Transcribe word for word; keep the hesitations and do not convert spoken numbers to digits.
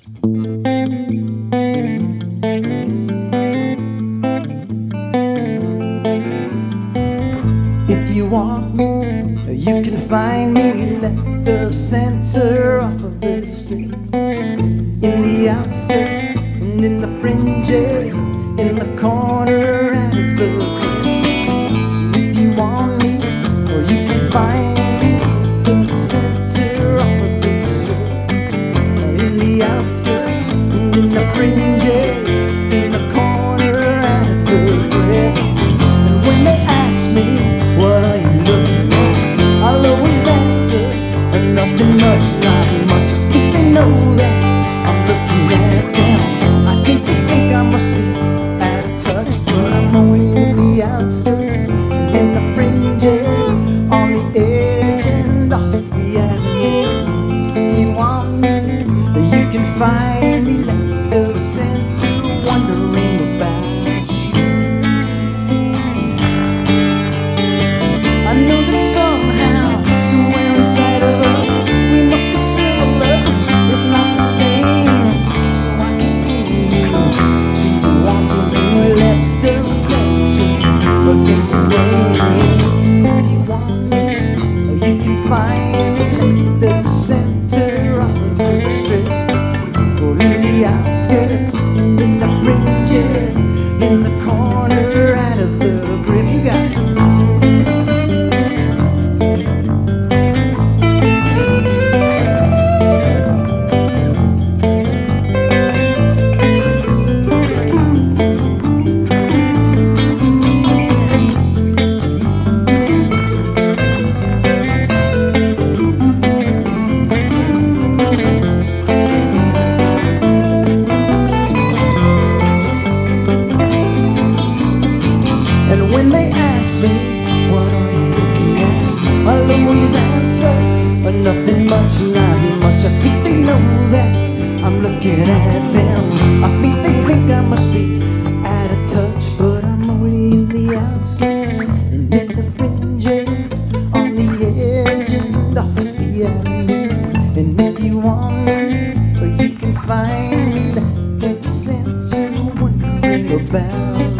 If you want me, you can find me left of center off of the street, in the outskirts and in the fringes, in the corner out of the green. If you want me, or you can find me left of center off of the street, in the outskirts and in the fringes, in the corner out of the green. And when they ask me, what are you looking at? I'll always answer, and nothing much, not much. I think they know that I'm looking at them. I think they think I must be out of touch, but I'm only in the outskirts and in the fringes, on the edge and off the avenue. If you want me, you can find me left of center, wondering about you. I know that somehow, somewhere inside of us, we must be similar, if not the same. So I continue to want to be left of center against the grain. If you want me, you can find me left of center off of the strip, or in the outskirts and in the fringes, in the corner out of the grip. You got it. And when they ask me, what are you looking at? I'll always answer, but nothing much, not much. I think they know that I'm looking at them. I think they think I must be out of touch, but I'm only in the outskirts and in the fringes, on the edge and off the avenue. And if you want me, well, you can find me left of center, wondering about